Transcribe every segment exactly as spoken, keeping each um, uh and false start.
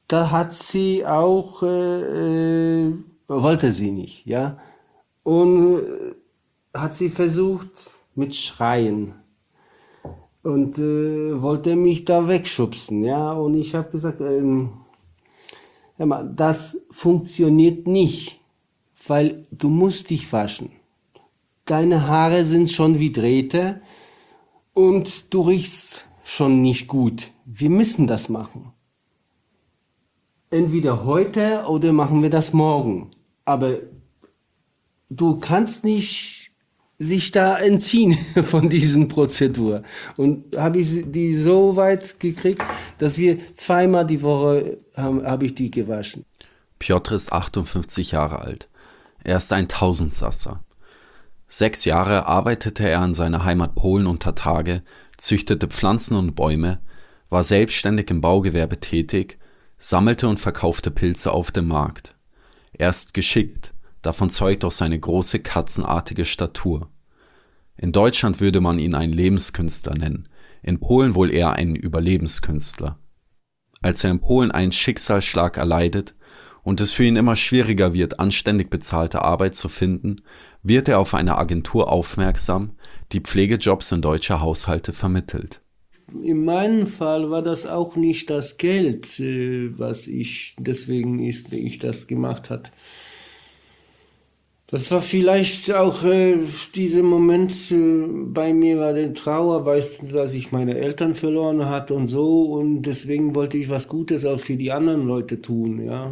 da hat sie auch, äh, äh, wollte sie nicht, ja. Und äh, hat sie versucht mit Schreien und äh, wollte mich da wegschubsen, ja. Und ich habe gesagt, ähm, hör mal, das funktioniert nicht, weil du musst dich waschen. Deine Haare sind schon wie Drähte und du riechst schon nicht gut. Wir müssen das machen. Entweder heute oder machen wir das morgen. Aber du kannst nicht sich da entziehen von diesen Prozedur. Und habe ich die so weit gekriegt, dass wir zweimal die Woche haben, habe ich die gewaschen. Piotr ist achtundfünfzig Jahre alt. Er ist ein Tausendsasser. Sechs Jahre arbeitete er in seiner Heimat Polen unter Tage, züchtete Pflanzen und Bäume, war selbstständig im Baugewerbe tätig, sammelte und verkaufte Pilze auf dem Markt. Er ist geschickt, davon zeugt auch seine große katzenartige Statur. In Deutschland würde man ihn einen Lebenskünstler nennen, in Polen wohl eher einen Überlebenskünstler. Als er in Polen einen Schicksalsschlag erleidet und es für ihn immer schwieriger wird, anständig bezahlte Arbeit zu finden, wird er auf eine Agentur aufmerksam, die Pflegejobs in deutsche Haushalte vermittelt. In meinem Fall war das auch nicht das Geld, äh, was ich, deswegen ist, ich das gemacht hat. Das war vielleicht auch äh, dieser Moment, äh, bei mir war die Trauer, weißt du, dass ich meine Eltern verloren hatte und so, und deswegen wollte ich was Gutes auch für die anderen Leute tun, ja.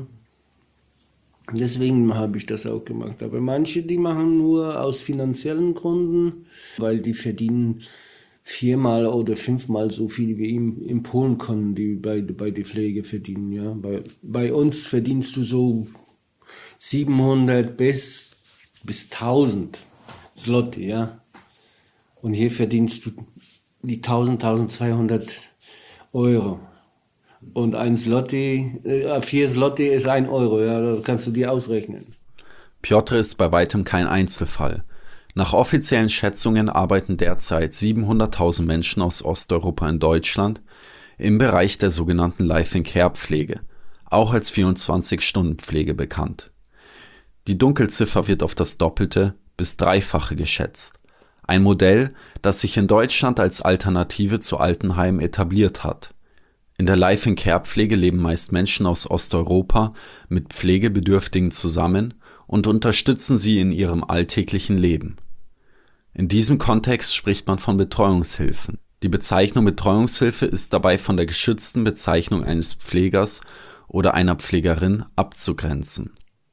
Deswegen habe ich das auch gemacht. Aber manche, die machen nur aus finanziellen Gründen, weil die verdienen viermal oder fünfmal so viel wie in, in Polen können, die bei, bei der Pflege verdienen. Ja. Bei, bei uns verdienst du so siebenhundert bis, bis tausend Zloty, ja. Und hier verdienst du die tausend, tausendzweihundert Euro. Und ein Zloty, äh, vier Zloty ist ein Euro, ja, das kannst du dir ausrechnen. Piotr ist bei weitem kein Einzelfall. Nach offiziellen Schätzungen arbeiten derzeit siebenhunderttausend Menschen aus Osteuropa in Deutschland im Bereich der sogenannten Life-in-Care-Pflege, auch als vierundzwanzig-Stunden-Pflege bekannt. Die Dunkelziffer wird auf das Doppelte bis Dreifache geschätzt. Ein Modell, das sich in Deutschland als Alternative zu Altenheimen etabliert hat. In der Life-in-Care-Pflege leben meist Menschen aus Osteuropa mit Pflegebedürftigen zusammen und unterstützen sie in ihrem alltäglichen Leben. In diesem Kontext spricht man von Betreuungshilfen. Die Bezeichnung Betreuungshilfe ist dabei von der geschützten Bezeichnung eines Pflegers oder einer Pflegerin abzugrenzen.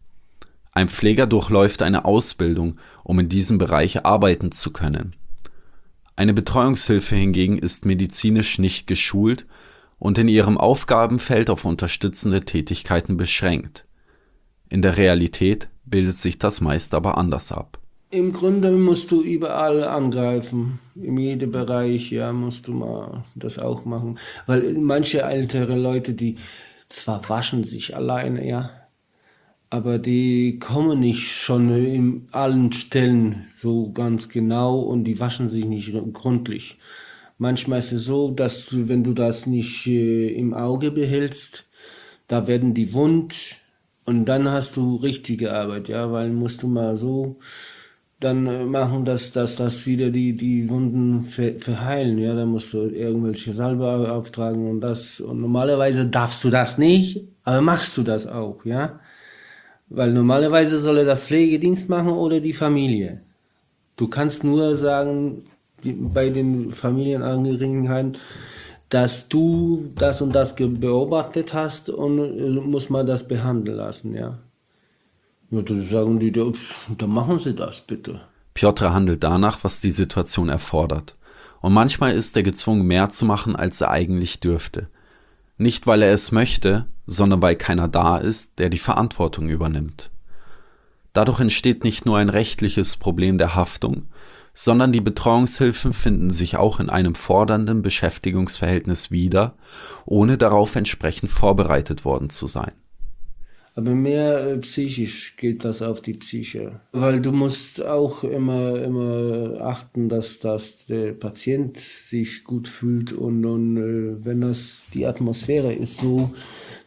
Ein Pfleger durchläuft eine Ausbildung, um in diesem Bereich arbeiten zu können. Eine Betreuungshilfe hingegen ist medizinisch nicht geschult und in ihrem Aufgabenfeld auf unterstützende Tätigkeiten beschränkt. In der Realität bildet sich das meist aber anders ab. Im Grunde musst du überall angreifen, in jedem Bereich, ja, musst du mal das auch machen. Weil manche ältere Leute, die zwar waschen sich alleine, ja, aber die kommen nicht schon in allen Stellen so ganz genau und die waschen sich nicht gründlich. Manchmal ist es so, dass du, wenn du das nicht äh, im Auge behältst, da werden die wund und dann hast du richtige Arbeit, ja, weil musst du mal so dann äh, machen, dass, dass das wieder die, die Wunden ver, verheilen, ja, dann musst du irgendwelche Salbe au- auftragen und das, und normalerweise darfst du das nicht, aber machst du das auch, ja, weil normalerweise soll das Pflegedienst machen oder die Familie. Du kannst nur sagen, die, bei den Familienangehörigen, dass du das und das ge- beobachtet hast und äh, muss man das behandeln lassen, ja. Ja, dann sagen die, ja, pf, dann machen sie das bitte. Piotr handelt danach, was die Situation erfordert. Und manchmal ist er gezwungen, mehr zu machen, als er eigentlich dürfte. Nicht, weil er es möchte, sondern weil keiner da ist, der die Verantwortung übernimmt. Dadurch entsteht nicht nur ein rechtliches Problem der Haftung, sondern die Betreuungshilfen finden sich auch in einem fordernden Beschäftigungsverhältnis wieder, ohne darauf entsprechend vorbereitet worden zu sein. Aber mehr äh, psychisch geht das auf die Psyche. Weil du musst auch immer, immer achten, dass, dass der Patient sich gut fühlt und, und äh, wenn das die Atmosphäre ist so,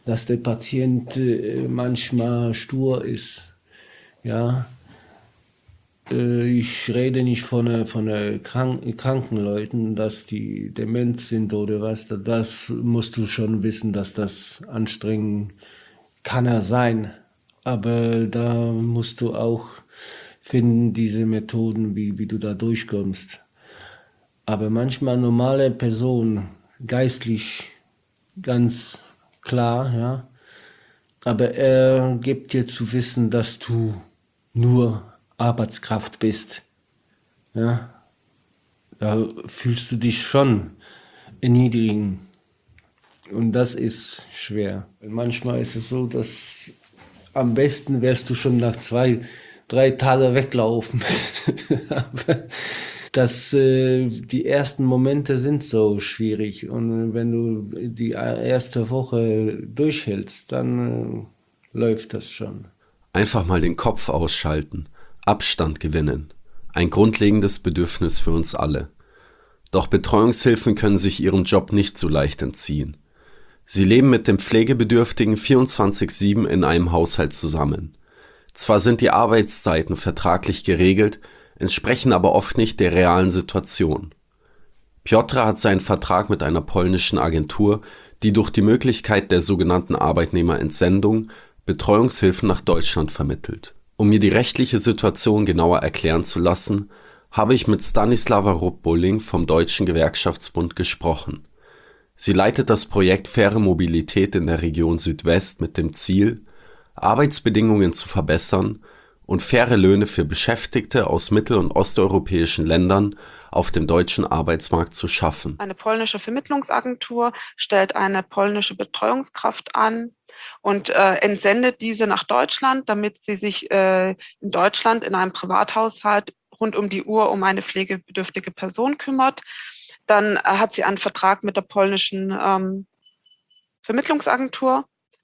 dass der Patient äh, manchmal stur ist. Ja, äh, ich rede nicht von, äh, von äh, krank, kranken Leuten, dass die dement sind oder was. Das musst du schon wissen, dass das anstrengend kann er sein. Aber da musst du auch finden, diese Methoden, wie, wie du da durchkommst. Aber manchmal normale Person, geistlich ganz klar, ja. Aber er gibt dir zu wissen, dass du nur Arbeitskraft bist. Ja. Da fühlst du dich schon erniedrigen. Und das ist schwer. Manchmal ist es so, dass am besten wärst du schon nach zwei, drei Tagen weglaufen. Aber das, äh, die ersten Momente sind so schwierig. Und wenn du die erste Woche durchhältst, dann äh, läuft das schon. Einfach mal den Kopf ausschalten, Abstand gewinnen. Ein grundlegendes Bedürfnis für uns alle. Doch Betreuungshilfen können sich ihrem Job nicht so leicht entziehen. Sie leben mit dem Pflegebedürftigen vierundzwanzig sieben in einem Haushalt zusammen. Zwar sind die Arbeitszeiten vertraglich geregelt, entsprechen aber oft nicht der realen Situation. Piotr hat seinen Vertrag mit einer polnischen Agentur, die durch die Möglichkeit der sogenannten Arbeitnehmerentsendung Betreuungshilfen nach Deutschland vermittelt. Um mir die rechtliche Situation genauer erklären zu lassen, habe ich mit Stanislawa Rupp-Bulling vom Deutschen Gewerkschaftsbund gesprochen. Sie leitet das Projekt Faire Mobilität in der Region Südwest mit dem Ziel, Arbeitsbedingungen zu verbessern und faire Löhne für Beschäftigte aus mittel- und osteuropäischen Ländern auf dem deutschen Arbeitsmarkt zu schaffen. Eine polnische Vermittlungsagentur stellt eine polnische Betreuungskraft an und äh, entsendet diese nach Deutschland, damit sie sich äh, in Deutschland in einem Privathaushalt rund um die Uhr um eine pflegebedürftige Person kümmert. Dann äh, hat sie einen Vertrag mit der polnischen ähm, Vermittlungsagentur.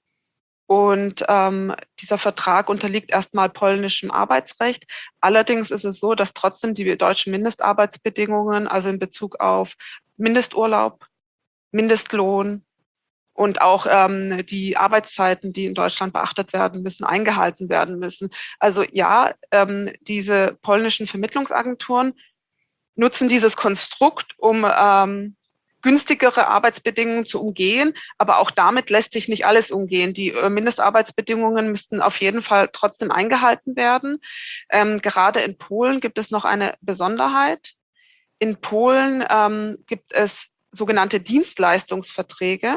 Und ähm, dieser Vertrag unterliegt erstmal polnischem Arbeitsrecht. Allerdings ist es so, dass trotzdem die deutschen Mindestarbeitsbedingungen, also in Bezug auf Mindesturlaub, Mindestlohn und auch ähm, die Arbeitszeiten, die in Deutschland beachtet werden müssen, eingehalten werden müssen. Also ja, ähm, diese polnischen Vermittlungsagenturen nutzen dieses Konstrukt, um ähm, günstigere Arbeitsbedingungen zu umgehen, aber auch damit lässt sich nicht alles umgehen. Die äh, Mindestarbeitsbedingungen müssten auf jeden Fall trotzdem eingehalten werden. Ähm, gerade in Polen gibt es noch eine Besonderheit. In Polen ähm, gibt es sogenannte Dienstleistungsverträge.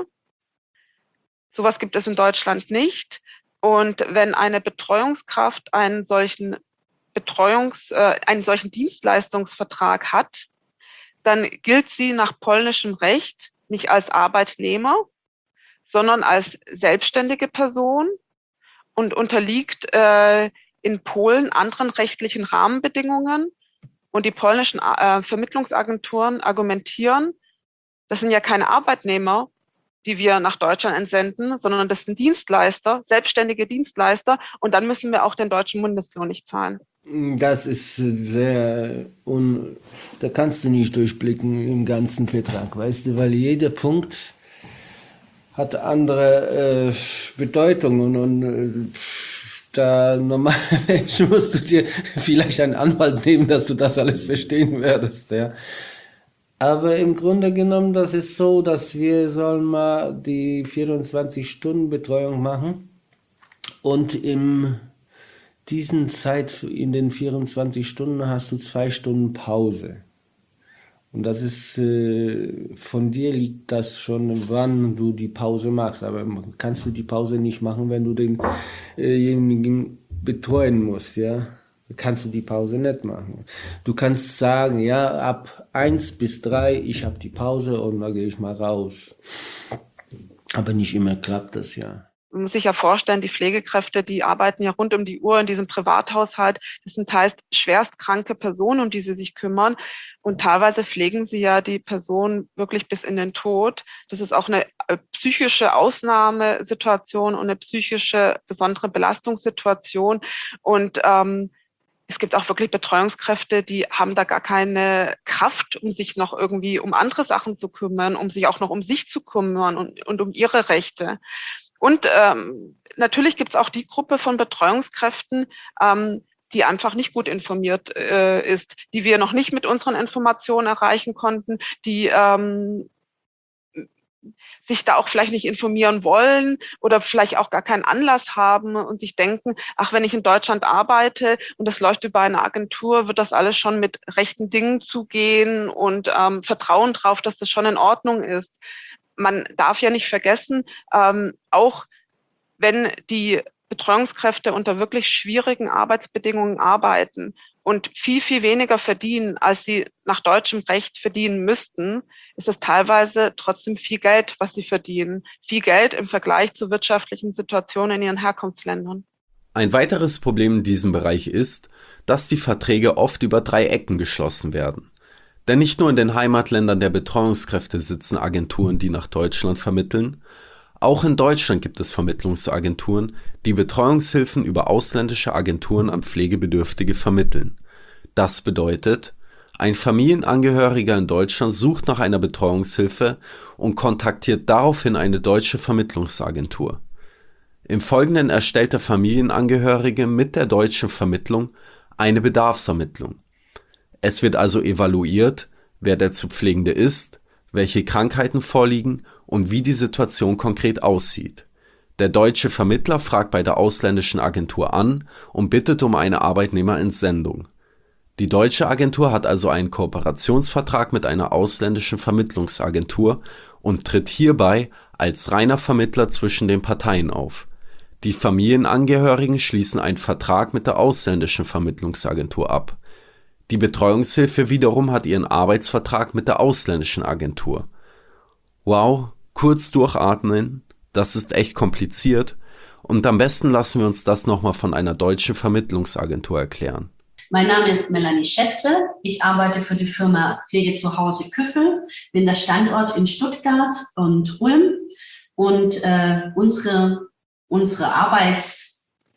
Sowas gibt es in Deutschland nicht. Und wenn eine Betreuungskraft einen solchen Betreuungs-, äh, einen solchen Dienstleistungsvertrag hat, dann gilt sie nach polnischem Recht nicht als Arbeitnehmer, sondern als selbstständige Person und unterliegt äh, in Polen anderen rechtlichen Rahmenbedingungen. Und die polnischen äh, Vermittlungsagenturen argumentieren, das sind ja keine Arbeitnehmer, die wir nach Deutschland entsenden, sondern das sind Dienstleister, selbstständige Dienstleister. Und dann müssen wir auch den deutschen Mindestlohn nicht zahlen. Das ist sehr un, da kannst du nicht durchblicken im ganzen Vertrag, weißt du, weil jeder Punkt hat andere äh, Bedeutungen und äh, da normale Menschen musst du dir vielleicht einen Anwalt nehmen, dass du das alles verstehen werdest, ja. Aber im Grunde genommen, das ist so, dass wir sollen mal die vierundzwanzig-Stunden-Betreuung machen und im diesen Zeit in den vierundzwanzig Stunden hast du zwei Stunden Pause. Und das ist, äh, von dir liegt das schon, wann du die Pause machst. Aber kannst du die Pause nicht machen, wenn du denjenigen äh, betreuen musst, ja? Kannst du die Pause nicht machen. Du kannst sagen, ja, ab eins bis drei, ich habe die Pause und dann gehe ich mal raus. Aber nicht immer klappt das, ja. Man muss sich ja vorstellen, die Pflegekräfte, die arbeiten ja rund um die Uhr in diesem Privathaushalt. Das sind teils schwerstkranke Personen, um die sie sich kümmern. Und teilweise pflegen sie ja die Person wirklich bis in den Tod. Das ist auch eine psychische Ausnahmesituation und eine psychische besondere Belastungssituation. Und ähm, es gibt auch wirklich Betreuungskräfte, die haben da gar keine Kraft, um sich noch irgendwie um andere Sachen zu kümmern, um sich auch noch um sich zu kümmern und, und um ihre Rechte. Und ähm, natürlich gibt es auch die Gruppe von Betreuungskräften, ähm, die einfach nicht gut informiert äh, ist, die wir noch nicht mit unseren Informationen erreichen konnten, die ähm, sich da auch vielleicht nicht informieren wollen oder vielleicht auch gar keinen Anlass haben und sich denken, ach, wenn ich in Deutschland arbeite und das läuft über eine Agentur, wird das alles schon mit rechten Dingen zugehen und ähm, vertrauen drauf, dass das schon in Ordnung ist. Man darf ja nicht vergessen, ähm, auch wenn die Betreuungskräfte unter wirklich schwierigen Arbeitsbedingungen arbeiten und viel, viel weniger verdienen, als sie nach deutschem Recht verdienen müssten, ist es teilweise trotzdem viel Geld, was sie verdienen. Viel Geld im Vergleich zur wirtschaftlichen Situation in ihren Herkunftsländern. Ein weiteres Problem in diesem Bereich ist, dass die Verträge oft über drei Ecken geschlossen werden. Denn nicht nur in den Heimatländern der Betreuungskräfte sitzen Agenturen, die nach Deutschland vermitteln, auch in Deutschland gibt es Vermittlungsagenturen, die Betreuungshilfen über ausländische Agenturen an Pflegebedürftige vermitteln. Das bedeutet, ein Familienangehöriger in Deutschland sucht nach einer Betreuungshilfe und kontaktiert daraufhin eine deutsche Vermittlungsagentur. Im Folgenden erstellt der Familienangehörige mit der deutschen Vermittlung eine Bedarfsermittlung. Es wird also evaluiert, wer der zu Pflegende ist, welche Krankheiten vorliegen und wie die Situation konkret aussieht. Der deutsche Vermittler fragt bei der ausländischen Agentur an und bittet um eine Arbeitnehmerentsendung. Die deutsche Agentur hat also einen Kooperationsvertrag mit einer ausländischen Vermittlungsagentur und tritt hierbei als reiner Vermittler zwischen den Parteien auf. Die Familienangehörigen schließen einen Vertrag mit der ausländischen Vermittlungsagentur ab. Die Betreuungshilfe wiederum hat ihren Arbeitsvertrag mit der ausländischen Agentur. Wow, kurz durchatmen, das ist echt kompliziert und am besten lassen wir uns das nochmal von einer deutschen Vermittlungsagentur erklären. Mein Name ist Melanie Schätzle. Ich arbeite für die Firma Pflege zu Hause Küffel, bin der Standort in Stuttgart und Ulm und äh, unsere, unsere Arbeits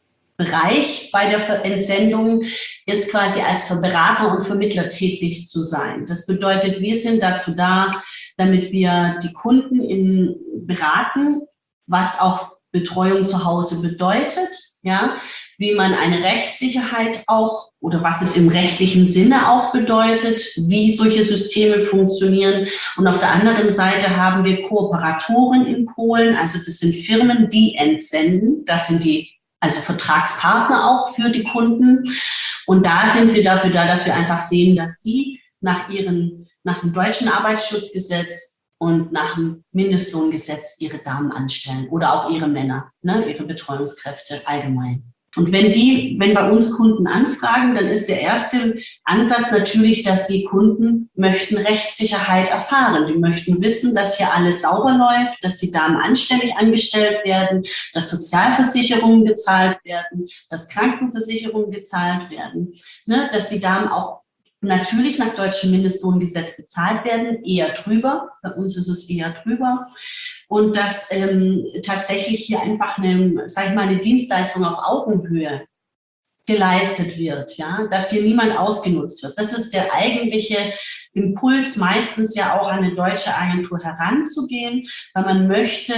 Bereich bei der Entsendung ist quasi als Berater und Vermittler tätig zu sein. Das bedeutet, wir sind dazu da, damit wir die Kunden in beraten, was auch Betreuung zu Hause bedeutet, ja, wie man eine Rechtssicherheit auch oder was es im rechtlichen Sinne auch bedeutet, wie solche Systeme funktionieren. Und auf der anderen Seite haben wir Kooperatoren in Polen, also das sind Firmen, die entsenden, das sind die also Vertragspartner auch für die Kunden. Und da sind wir dafür da, dass wir einfach sehen, dass die nach ihren, nach dem deutschen Arbeitsschutzgesetz und nach dem Mindestlohngesetz ihre Damen anstellen oder auch ihre Männer, ne, ihre Betreuungskräfte allgemein. Und wenn die, wenn bei uns Kunden anfragen, dann ist der erste Ansatz natürlich, dass die Kunden möchten Rechtssicherheit erfahren. Die möchten wissen, dass hier alles sauber läuft, dass die Damen anständig angestellt werden, dass Sozialversicherungen gezahlt werden, dass Krankenversicherungen gezahlt werden, ne, dass die Damen auch natürlich nach deutschem Mindestlohngesetz bezahlt werden, eher drüber. Bei uns ist es eher drüber. Und dass ähm, tatsächlich hier einfach eine, sag ich mal, eine Dienstleistung auf Augenhöhe geleistet wird, ja, dass hier niemand ausgenutzt wird. Das ist der eigentliche Impuls, meistens ja auch an eine deutsche Agentur heranzugehen, weil man möchte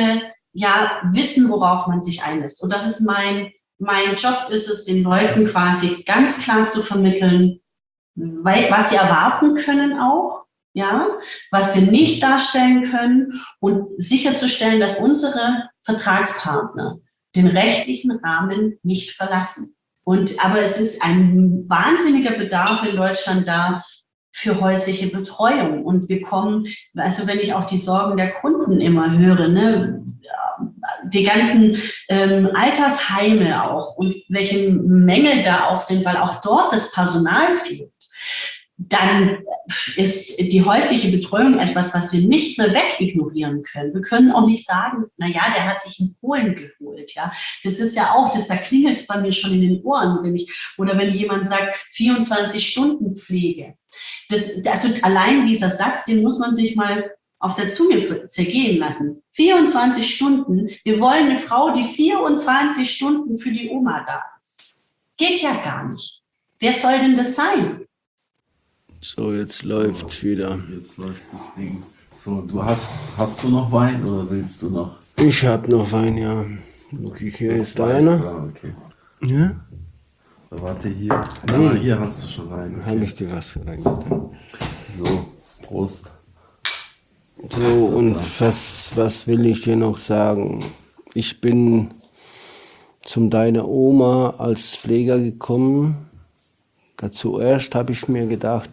ja wissen, worauf man sich einlässt. Und das ist mein, mein Job, ist es, den Leuten quasi ganz klar zu vermitteln, weil, was sie erwarten können auch, ja, was wir nicht darstellen können und sicherzustellen, dass unsere Vertragspartner den rechtlichen Rahmen nicht verlassen. Und, aber es ist ein wahnsinniger Bedarf in Deutschland da für häusliche Betreuung. Und wir kommen, also wenn ich auch die Sorgen der Kunden immer höre, ne, die ganzen ähm, Altersheime auch und welche Mängel da auch sind, weil auch dort das Personal fehlt, dann ist die häusliche Betreuung etwas, was wir nicht mehr wegignorieren können. Wir können auch nicht sagen, na ja, der hat sich in Polen geholt, ja. Das ist ja auch, das, da klingelt es bei mir schon in den Ohren, wenn ich, oder wenn jemand sagt, vierundzwanzig Stunden Pflege. Das, also allein dieser Satz, den muss man sich mal auf der Zunge zergehen lassen. vierundzwanzig Stunden. Wir wollen eine Frau, die vierundzwanzig Stunden für die Oma da ist. Geht ja gar nicht. Wer soll denn das sein? So, jetzt läuft's wieder. Jetzt läuft das Ding. So, du hast, hast du noch Wein oder willst du noch? Ich habe noch einen, ja. Okay, hier ist einer. Ah, okay. Ja? Warte, hier. Nee. Ah, hier hast du schon rein. Okay. Habe ich dir was reingetan. So, Prost. So, und was, was will ich dir noch sagen? Ich bin zum deiner Oma als Pfleger gekommen. Dazu erst habe ich mir gedacht,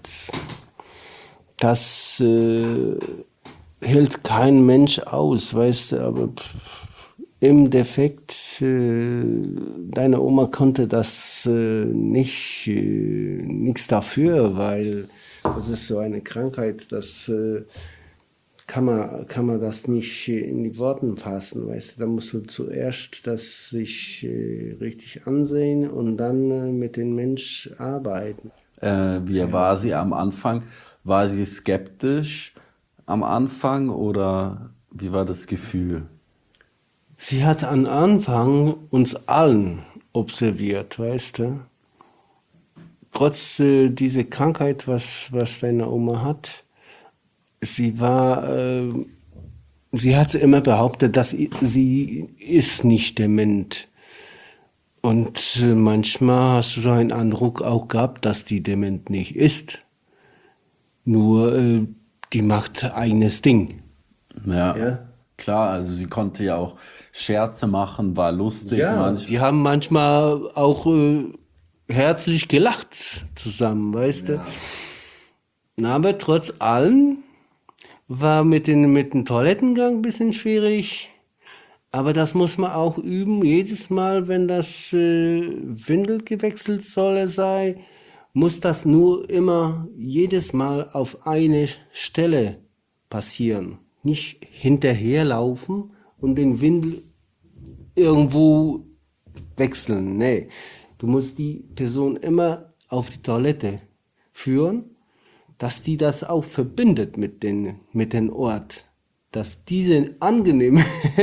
das äh, hält kein Mensch aus, weißt du, aber pff, im Defekt, äh, deine Oma konnte das äh, nicht, äh, nichts dafür, weil das ist so eine Krankheit, das äh, kann man, kann man das nicht in die Worte fassen, weißt du, da musst du zuerst das sich äh, richtig ansehen und dann äh, mit dem Mensch arbeiten. Äh, wie war sie am Anfang? War sie skeptisch am Anfang oder wie war das Gefühl? Sie hat am Anfang uns allen observiert, weißt du. Trotz äh, dieser Krankheit, was, was deine Oma hat, sie war, äh, sie hat immer behauptet, dass i- sie ist nicht dement. Und äh, manchmal hast du so einen Eindruck auch gehabt, dass die dement nicht ist. Nur, äh, die macht eigenes Ding. Ja, Ja. klar, also sie konnte ja auch Scherze machen, war lustig manchmal. Die haben manchmal auch äh, herzlich gelacht zusammen, weißt du. Na, aber trotz allem war mit, den, mit dem Toilettengang ein bisschen schwierig. Aber das muss man auch üben. Jedes Mal, wenn das äh, Windel gewechselt soll sei, muss das nur immer jedes Mal auf eine Stelle passieren. Nicht hinterherlaufen und den Windel irgendwo wechseln. Nee, du musst die Person immer auf die Toilette führen, dass die das auch verbindet mit den, mit dem Ort. Dass dieser angenehme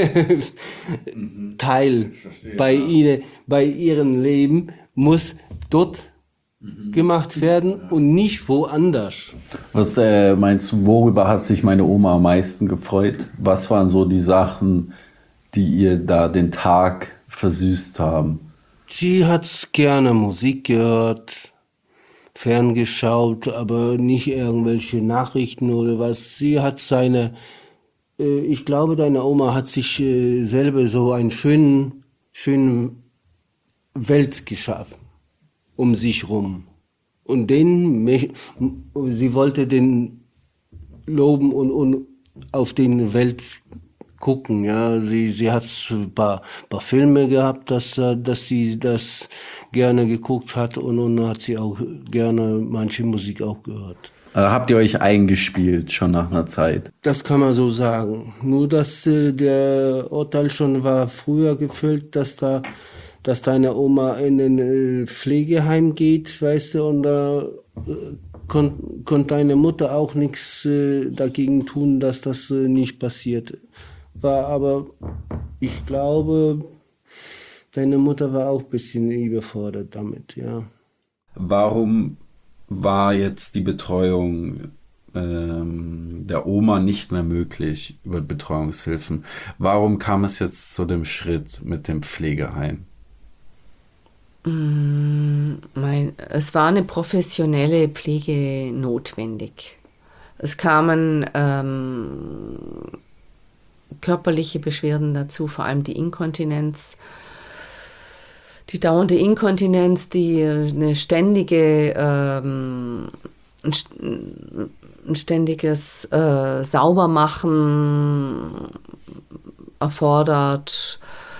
Teil bei ihnen, bei ihrem Leben muss dort gemacht werden und nicht woanders. Was äh, meinst du, worüber hat sich meine Oma am meisten gefreut? Was waren so die Sachen, die ihr da den Tag versüßt haben? Sie hat gerne Musik gehört, ferngeschaut, aber nicht irgendwelche Nachrichten oder was. Sie hat seine, äh, ich glaube, deine Oma hat sich äh, selber so einen schönen, schönen Welt geschaffen um sich rum. Und den, mech- sie wollte den loben und, und auf den Welt gucken, ja. Sie, sie hat ein paar, paar Filme gehabt, dass, äh, dass sie das gerne geguckt hat und, und hat sie auch gerne manche Musik auch gehört. Äh, habt ihr euch eingespielt schon nach einer Zeit? Das kann man so sagen. Nur, dass äh, der Urteil schon war früher gefüllt, dass da, dass deine Oma in ein äh, Pflegeheim geht, weißt du, und da äh, kon, konnte deine Mutter auch nichts äh, dagegen tun, dass das äh, nicht passiert war. Aber ich glaube, deine Mutter war auch ein bisschen überfordert damit, ja. Warum war jetzt die Betreuung ähm, der Oma nicht mehr möglich über Betreuungshilfen? Warum kam es jetzt zu dem Schritt mit dem Pflegeheim? Mein, es war eine professionelle Pflege notwendig. Es kamen ähm, körperliche Beschwerden dazu, vor allem die Inkontinenz. Die dauernde Inkontinenz, die eine ständige, ähm, ein, ein ständiges äh, Saubermachen erfordert.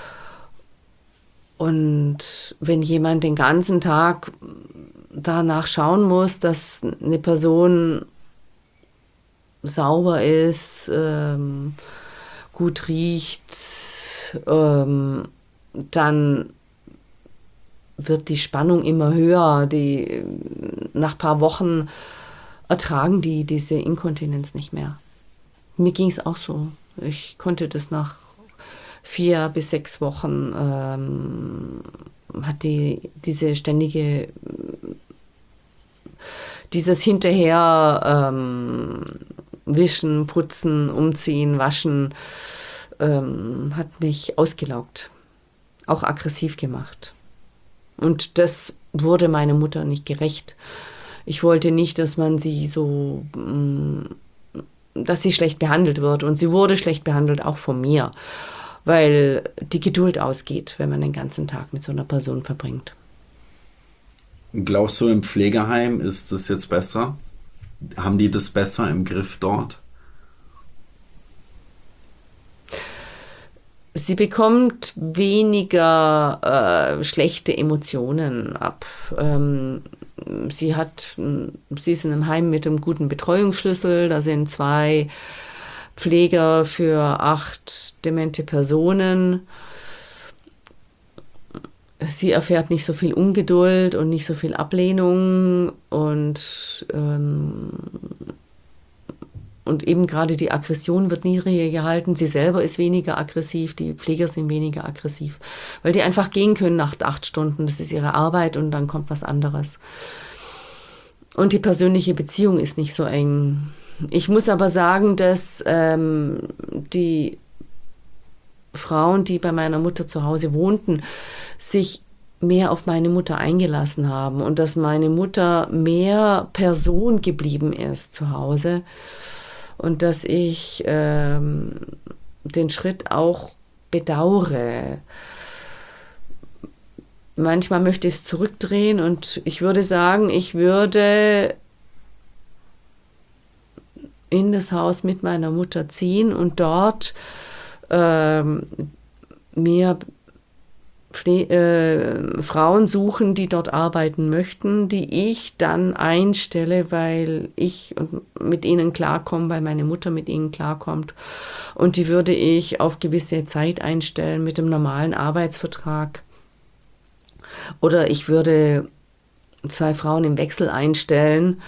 Und wenn jemand den ganzen Tag danach schauen muss, dass eine Person sauber ist, ähm, gut riecht, ähm, dann wird die Spannung immer höher. Die, nach ein paar Wochen ertragen die diese Inkontinenz nicht mehr. Mir ging es auch so. Ich konnte das nach vier bis sechs Wochen ähm, hat die diese ständige, dieses hinterher ähm, wischen, putzen, umziehen, waschen, ähm, hat mich ausgelaugt, auch aggressiv gemacht. Und das wurde meiner Mutter nicht gerecht. Ich wollte nicht, dass man sie so, dass sie schlecht behandelt wird. Und sie wurde schlecht behandelt, auch von mir, weil die Geduld ausgeht, wenn man den ganzen Tag mit so einer Person verbringt. Glaubst du, im Pflegeheim ist das jetzt besser? Haben die das besser im Griff dort? Sie bekommt weniger äh, schlechte Emotionen ab. Ähm, sie hat, sie ist in einem Heim mit einem guten Betreuungsschlüssel. Da sind zwei Pfleger für acht demente Personen. Sie erfährt nicht so viel Ungeduld und nicht so viel Ablehnung und ähm, Und eben gerade die Aggression wird niedriger gehalten. Sie selber ist weniger aggressiv, die Pfleger sind weniger aggressiv, weil die einfach gehen können nach acht Stunden. Das ist ihre Arbeit und dann kommt was anderes. Und die persönliche Beziehung ist nicht so eng. Ich muss aber sagen, dass ähm, die Frauen, die bei meiner Mutter zu Hause wohnten, sich mehr auf meine Mutter eingelassen haben und dass meine Mutter mehr Person geblieben ist zu Hause. Und dass ich ähm, den Schritt auch bedauere. Manchmal möchte ich es zurückdrehen und ich würde sagen, ich würde in das Haus mit meiner Mutter ziehen und dort ähm, mir Pfle- äh, Frauen suchen, die dort arbeiten möchten, die ich dann einstelle, weil ich mit ihnen klarkomme, weil meine Mutter mit ihnen klarkommt. Und die würde ich auf gewisse Zeit einstellen mit dem normalen Arbeitsvertrag. Oder ich würde zwei Frauen im Wechsel einstellen.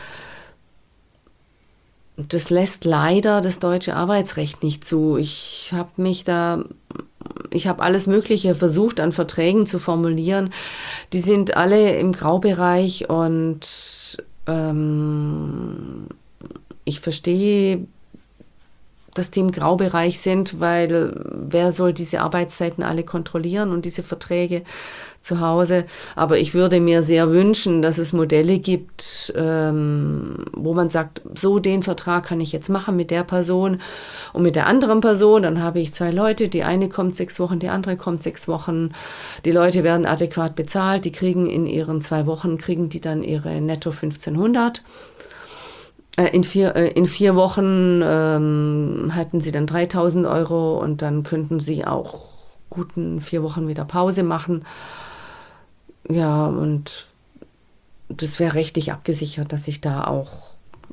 Das lässt leider das deutsche Arbeitsrecht nicht zu. Ich habe mich da Ich habe alles Mögliche versucht, an Verträgen zu formulieren. Die sind alle im Graubereich und ähm, ich verstehe, dass die im Graubereich sind, weil wer soll diese Arbeitszeiten alle kontrollieren und diese Verträge zu Hause? Aber ich würde mir sehr wünschen, dass es Modelle gibt, ähm, wo man sagt, so den Vertrag kann ich jetzt machen mit der Person und mit der anderen Person. Dann habe ich zwei Leute, die eine kommt sechs Wochen, die andere kommt sechs Wochen. Die Leute werden adäquat bezahlt, die kriegen in ihren zwei Wochen, kriegen die dann ihre netto fünfzehnhundert. In vier, in vier Wochen ähm, hatten sie dann dreitausend Euro und dann könnten sie auch guten vier Wochen wieder Pause machen. Ja, und das wäre rechtlich abgesichert, dass ich da auch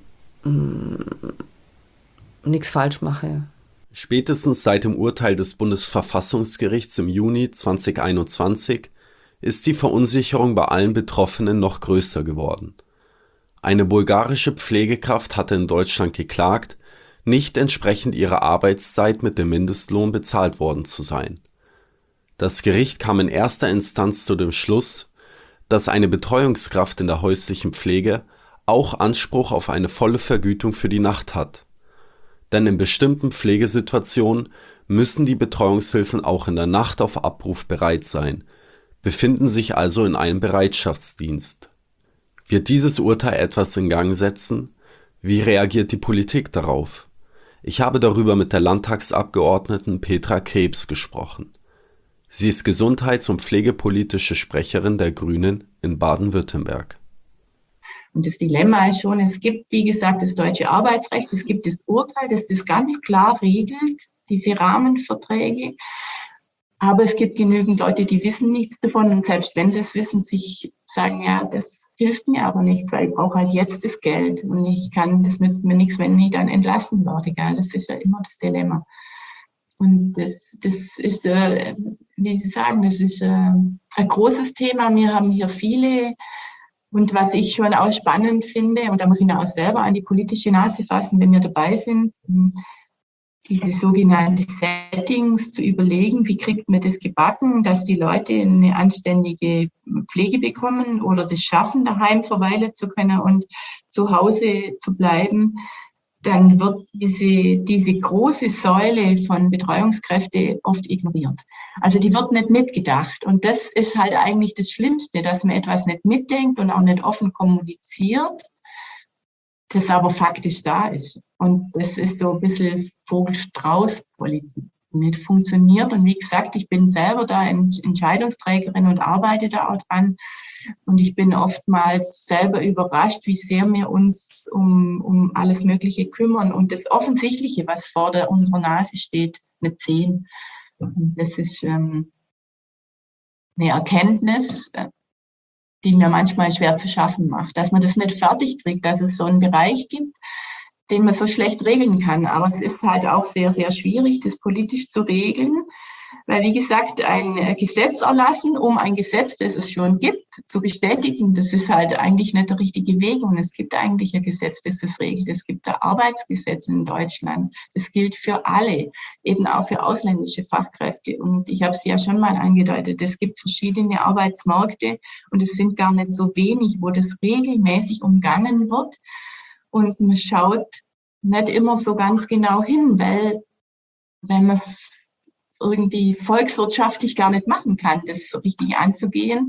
nichts falsch mache. Spätestens seit dem Urteil des Bundesverfassungsgerichts im Juni zweitausendeinundzwanzig ist die Verunsicherung bei allen Betroffenen noch größer geworden. Eine bulgarische Pflegekraft hatte in Deutschland geklagt, nicht entsprechend ihrer Arbeitszeit mit dem Mindestlohn bezahlt worden zu sein. Das Gericht kam in erster Instanz zu dem Schluss, dass eine Betreuungskraft in der häuslichen Pflege auch Anspruch auf eine volle Vergütung für die Nacht hat. Denn in bestimmten Pflegesituationen müssen die Betreuungshilfen auch in der Nacht auf Abruf bereit sein, befinden sich also in einem Bereitschaftsdienst. Wird dieses Urteil etwas in Gang setzen? Wie reagiert die Politik darauf? Ich habe darüber mit der Landtagsabgeordneten Petra Krebs gesprochen. Sie ist gesundheits- und pflegepolitische Sprecherin der Grünen in Baden-Württemberg. Und das Dilemma ist schon, es gibt, wie gesagt, das deutsche Arbeitsrecht, es gibt das Urteil, das das ganz klar regelt, diese Rahmenverträge. Aber es gibt genügend Leute, die wissen nichts davon und selbst wenn sie es wissen, sich sagen, ja, das hilft mir aber nichts, weil ich brauche halt jetzt das Geld und ich kann, das nützt mir nichts, wenn ich dann entlassen werde. Gell? Das ist ja immer das Dilemma. Und das, das ist, äh, wie Sie sagen, das ist äh, ein großes Thema. Wir haben hier viele und was ich schon auch spannend finde, und da muss ich mir auch selber an die politische Nase fassen, wenn wir dabei sind, diese sogenannten Settings zu überlegen, wie kriegt man das gebacken, dass die Leute eine anständige Pflege bekommen oder das schaffen, daheim verweilen zu können und zu Hause zu bleiben. dann wird diese, diese große Säule von Betreuungskräften oft ignoriert. Also die wird nicht mitgedacht. Und das ist halt eigentlich das Schlimmste, dass man etwas nicht mitdenkt und auch nicht offen kommuniziert, das aber faktisch da ist. Und das ist so ein bisschen Vogel-Strauß-Politik. Nicht funktioniert. Und wie gesagt, ich bin selber da Entscheidungsträgerin und arbeite da auch dran. Und ich bin oftmals selber überrascht, wie sehr wir uns um, um alles Mögliche kümmern und das Offensichtliche, was vor der, unserer Nase steht, nicht sehen. Und das ist ähm, eine Erkenntnis, die mir manchmal schwer zu schaffen macht, dass man das nicht fertig kriegt, dass es so einen Bereich gibt, den man so schlecht regeln kann. Aber es ist halt auch sehr, sehr schwierig, das politisch zu regeln, weil, wie gesagt, ein Gesetz erlassen, um ein Gesetz, das es schon gibt, zu bestätigen, das ist halt eigentlich nicht der richtige Weg. Und es gibt eigentlich ein Gesetz, das das regelt. Es gibt ein Arbeitsgesetz in Deutschland. Das gilt für alle, eben auch für ausländische Fachkräfte. Und ich habe es ja schon mal angedeutet, es gibt verschiedene Arbeitsmärkte und es sind gar nicht so wenig, wo das regelmäßig umgangen wird. Und man schaut nicht immer so ganz genau hin, weil wenn man es irgendwie volkswirtschaftlich gar nicht machen kann, das so richtig anzugehen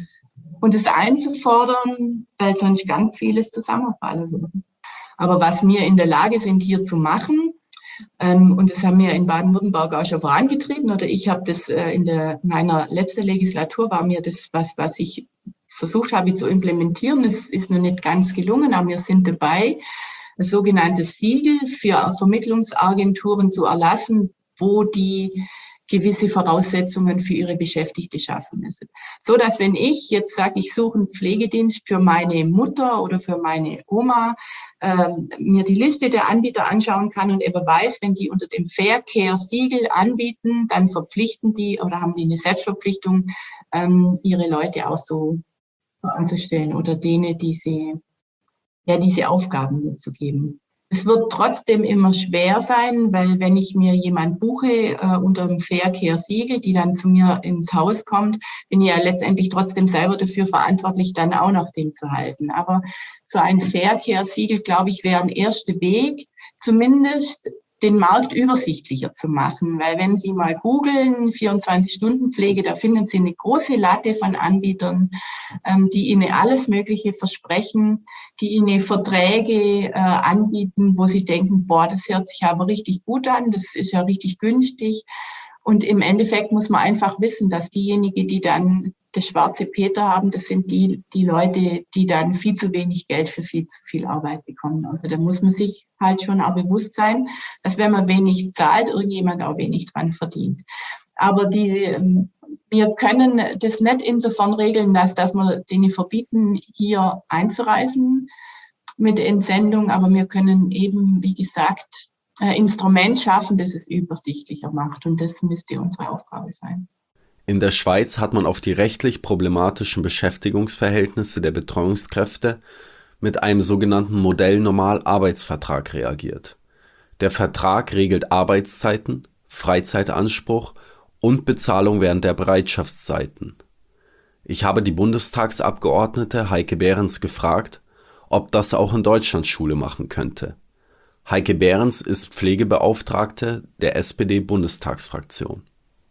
und es einzufordern, weil sonst ganz vieles zusammenfallen würde. Aber was wir in der Lage sind, hier zu machen, ähm, und das haben wir in Baden-Württemberg auch schon vorangetrieben, oder ich habe das äh, in der, meiner letzten Legislatur, war mir das, was, was ich versucht habe zu implementieren. Das ist noch nicht ganz gelungen, aber wir sind dabei, ein sogenanntes Siegel für Vermittlungsagenturen zu erlassen, wo die gewisse Voraussetzungen für ihre Beschäftigte schaffen müssen. So dass, wenn ich jetzt sage, ich suche einen Pflegedienst für meine Mutter oder für meine Oma, ähm, mir die Liste der Anbieter anschauen kann und eben weiß, wenn die unter dem Fair Care Siegel anbieten, dann verpflichten die oder haben die eine Selbstverpflichtung, ähm, ihre Leute auch so anzustellen oder denen diese, ja, diese Aufgaben mitzugeben. Es wird trotzdem immer schwer sein, weil wenn ich mir jemand buche äh, unter dem Fair Care Siegel, die dann zu mir ins Haus kommt, bin ich ja letztendlich trotzdem selber dafür verantwortlich, dann auch noch den zu halten. Aber so ein Fair Care Siegel, glaube ich, wäre ein erster Weg, zumindest den Markt übersichtlicher zu machen. Weil wenn Sie mal googeln, vierundzwanzig-Stunden-Pflege, da finden Sie eine große Latte von Anbietern, ähm, die Ihnen alles Mögliche versprechen, die Ihnen Verträge äh, anbieten, wo Sie denken, boah, das hört sich aber richtig gut an, das ist ja richtig günstig. Und im Endeffekt muss man einfach wissen, dass diejenigen, die dann das schwarze Peter haben, das sind die, die Leute, die dann viel zu wenig Geld für viel zu viel Arbeit bekommen. Also da muss man sich halt schon auch bewusst sein, dass wenn man wenig zahlt, irgendjemand auch wenig dran verdient. Aber die, wir können das nicht insofern regeln, dass, dass wir denen verbieten, hier einzureisen mit Entsendung, aber wir können eben, wie gesagt, ein Instrument schaffen, das es übersichtlicher macht. Und das müsste unsere Aufgabe sein. In der Schweiz hat man auf die rechtlich problematischen Beschäftigungsverhältnisse der Betreuungskräfte mit einem sogenannten Modell-Normal-Arbeitsvertrag reagiert. Der Vertrag regelt Arbeitszeiten, Freizeitanspruch und Bezahlung während der Bereitschaftszeiten. Ich habe die Bundestagsabgeordnete Heike Behrens gefragt, ob das auch in Deutschland Schule machen könnte. Heike Behrens ist Pflegebeauftragte der S P D-Bundestagsfraktion.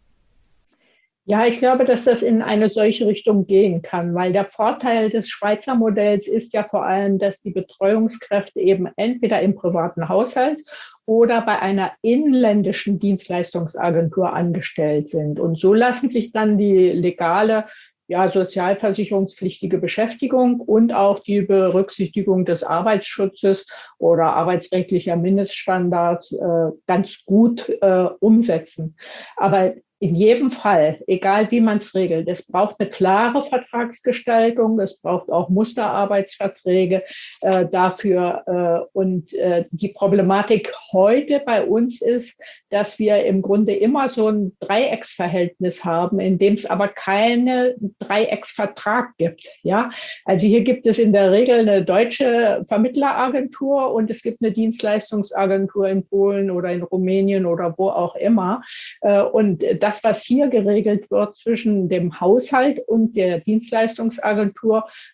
Ja, ich glaube, dass das in eine solche Richtung gehen kann, weil der Vorteil des Schweizer Modells ist ja vor allem, dass die Betreuungskräfte eben entweder im privaten Haushalt oder bei einer inländischen Dienstleistungsagentur angestellt sind. Und so lassen sich dann die legale, ja, sozialversicherungspflichtige Beschäftigung und auch die Berücksichtigung des Arbeitsschutzes oder arbeitsrechtlicher Mindeststandards äh, ganz gut äh, umsetzen. Aber in jedem Fall, egal wie man es regelt, es braucht eine klare Vertragsgestaltung, es braucht auch Musterarbeitsverträge äh, dafür. Äh, und äh, die Problematik heute bei uns ist, dass wir im Grunde immer so ein Dreiecksverhältnis haben, in dem es aber keine Dreiecksvertrag gibt. Ja, also hier gibt es in der Regel eine deutsche Vermittleragentur und es gibt eine Dienstleistungsagentur in Polen oder in Rumänien oder wo auch immer. Äh, und das Das, was hier geregelt wird zwischen dem Haushalt und der Dienstleistungsagentur,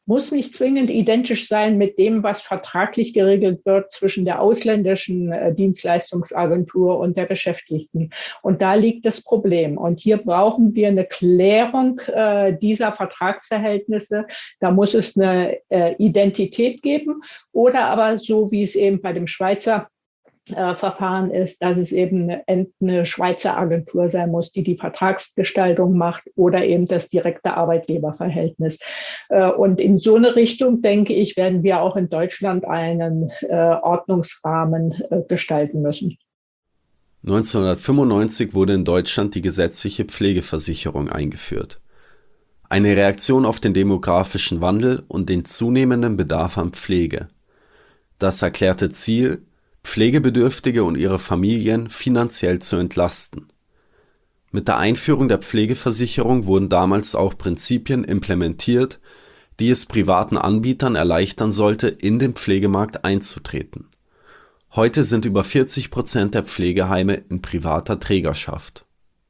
muss nicht zwingend identisch sein mit dem, was vertraglich geregelt wird zwischen der ausländischen äh, Dienstleistungsagentur und der Beschäftigten. Und da liegt das Problem. Und hier brauchen wir eine Klärung äh, dieser Vertragsverhältnisse. Da muss es eine äh, Identität geben oder aber so, wie es eben bei dem Schweizer Äh, Verfahren ist, dass es eben eine, eine Schweizer Agentur sein muss, die die Vertragsgestaltung macht oder eben das direkte Arbeitgeberverhältnis. Äh, und in so eine Richtung, denke ich, werden wir auch in Deutschland einen äh, Ordnungsrahmen äh, gestalten müssen. neunzehnhundertfünfundneunzig wurde in Deutschland die gesetzliche Pflegeversicherung eingeführt. Eine Reaktion auf den demografischen Wandel und den zunehmenden Bedarf an Pflege. Das erklärte Ziel, Pflegebedürftige und ihre Familien finanziell zu entlasten. Mit der Einführung der Pflegeversicherung wurden damals auch Prinzipien implementiert, die es privaten Anbietern erleichtern sollte, in den Pflegemarkt einzutreten. Heute sind über vierzig Prozent der Pflegeheime in privater Trägerschaft.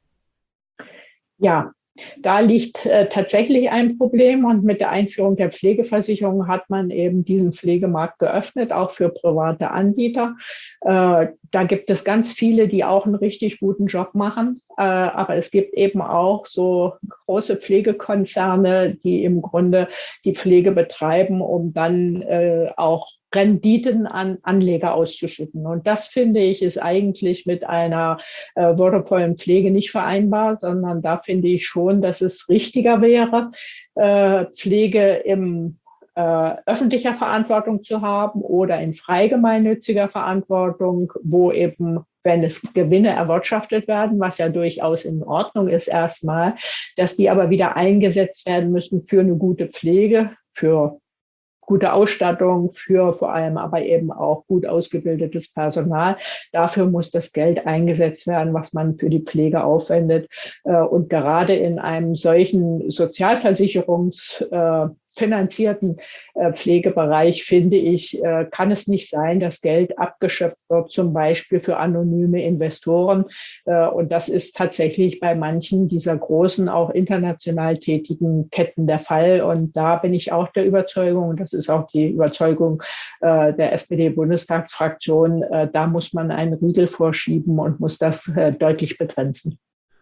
Ja, da liegt äh, tatsächlich ein Problem und mit der Einführung der Pflegeversicherung hat man eben diesen Pflegemarkt geöffnet, auch für private Anbieter. Äh, da gibt es ganz viele, die auch einen richtig guten Job machen, äh, aber es gibt eben auch so große Pflegekonzerne, die im Grunde die Pflege betreiben, um dann äh, auch Renditen an Anleger auszuschütten. Und das, finde ich, ist eigentlich mit einer äh, würdevollen Pflege nicht vereinbar, sondern da finde ich schon, dass es richtiger wäre, äh, Pflege im äh, öffentlicher Verantwortung zu haben oder in frei gemeinnütziger Verantwortung, wo eben, wenn es Gewinne erwirtschaftet werden, was ja durchaus in Ordnung ist erstmal, dass die aber wieder eingesetzt werden müssen für eine gute Pflege, für gute Ausstattung, für vor allem aber eben auch gut ausgebildetes Personal. Dafür muss das Geld eingesetzt werden, was man für die Pflege aufwendet. Und gerade in einem solchen Sozialversicherungs finanzierten äh, Pflegebereich, finde ich, äh, kann es nicht sein, dass Geld abgeschöpft wird, zum Beispiel für anonyme Investoren. Äh, und das ist tatsächlich bei manchen dieser großen, auch international tätigen Ketten der Fall. Und da bin ich auch der Überzeugung, und das ist auch die Überzeugung äh, der S P D-Bundestagsfraktion, äh, da muss man einen Riegel vorschieben und muss das äh, deutlich begrenzen.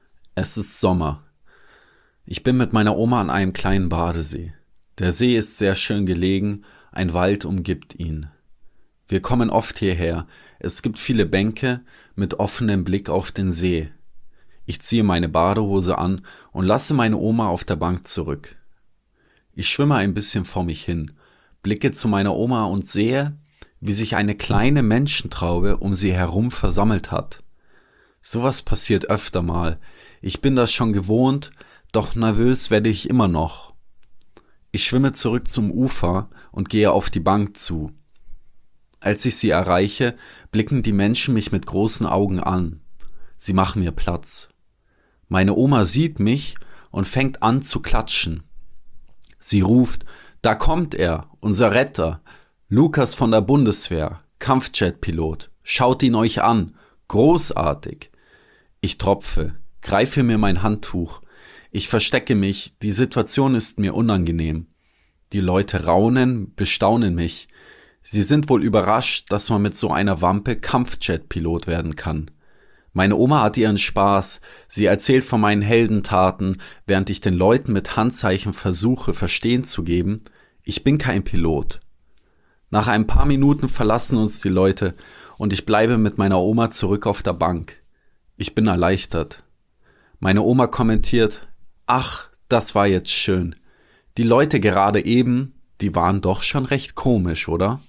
Es ist Sommer. Ich bin mit meiner Oma an einem kleinen Badesee. Der See ist sehr schön gelegen, ein Wald umgibt ihn. Wir kommen oft hierher, es gibt viele Bänke mit offenem Blick auf den See. Ich ziehe meine Badehose an und lasse meine Oma auf der Bank zurück. Ich schwimme ein bisschen vor mich hin, blicke zu meiner Oma und sehe, wie sich eine kleine Menschentraube um sie herum versammelt hat. Sowas passiert öfter mal, ich bin das schon gewohnt, doch nervös werde ich immer noch. Ich schwimme zurück zum Ufer und gehe auf die Bank zu. Als ich sie erreiche, blicken die Menschen mich mit großen Augen an. Sie machen mir Platz. Meine Oma sieht mich und fängt an zu klatschen. Sie ruft, da kommt er, unser Retter, Lukas von der Bundeswehr, Kampfjetpilot. Schaut ihn euch an, großartig. Ich tropfe, greife mir mein Handtuch. Ich verstecke mich, die Situation ist mir unangenehm. Die Leute raunen, bestaunen mich. Sie sind wohl überrascht, dass man mit so einer Wampe Kampfjetpilot werden kann. Meine Oma hat ihren Spaß, sie erzählt von meinen Heldentaten, während ich den Leuten mit Handzeichen versuche, verstehen zu geben, ich bin kein Pilot. Nach ein paar Minuten verlassen uns die Leute und ich bleibe mit meiner Oma zurück auf der Bank. Ich bin erleichtert. Meine Oma kommentiert, ach, das war jetzt schön. Die Leute gerade eben, die waren doch schon recht komisch, oder?